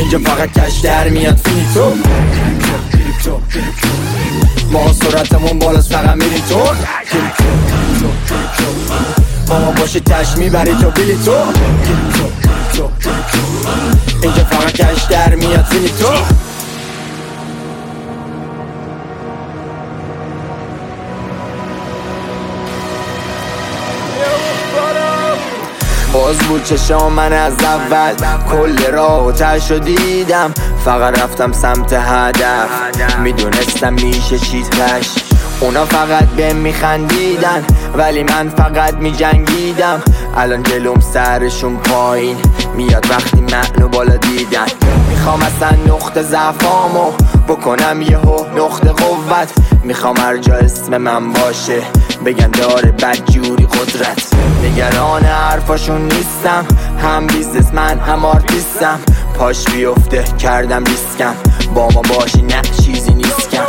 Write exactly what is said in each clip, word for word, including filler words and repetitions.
اینجا فقط کش در میاد فینیتو. ما سرعتمون بالاست فقط میریم تو. با ما باشه تش میبری تو بیلی تو. اینجا فقط کش در میاد فینیتو. باز بود چشام من از اول، کل راه و تشو دیدم، فقط رفتم سمت هدف. میدونستم میشه چیز پش، اونا فقط بهم میخندیدن ولی من فقط میجنگیدم. الان جلوم سرشون پایین میاد وقتی منو بالا دیدن. میخوام اصلا نقطه ضعفامو بکنم یهو نقطه قوت. میخوام هر جا اسم من باشه بگن داره بدجوری قدرت. نگران حرفاشون نیستم، هم بیزنسمن هم آرتیستم. پاش بیفته کردم ریسکم، با ما باشی نه چیزی نیستم.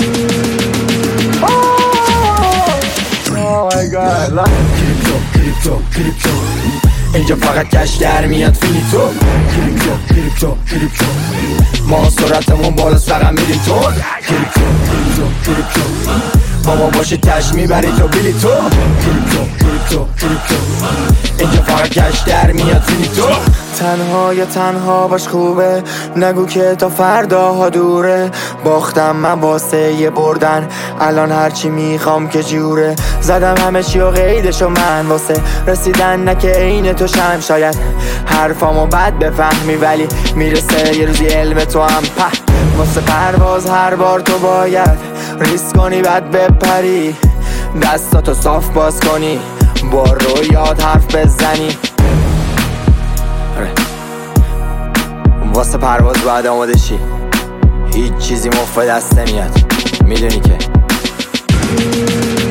کریپتو کریپتو کریپتو اینجا فقط کش در میاد فینیتو. کریپتو کریپتو کریپتو ما سرعتمون بالاست فقط میریم تو. کریپتو کریپتو کریپتو با ما باشه تش میبری تو بیلی تو. کریپتو کریپتو کریپتو اینجا فقط کش در میاد فینیتو. تنها یا تنها باش خوبه، نگو که تا فرداها دوره. باختم من واسه یه بردن، الان هرچی میخوام که جوره. زدم همه چی و قیدشو من واسه رسیدن نه که عین تو شم. شاید حرفامو بد بفهمی ولی میرسه یه روزی علم تو هم په. واسه پرواز هر بار تو باید ریسک کنی بعد بپری، دستاتو صاف باز کنی با رویات حرف بزنی. واسه پرواز باید آماده شی، هیچ چیزی مفت دست نمیاد، میدونی که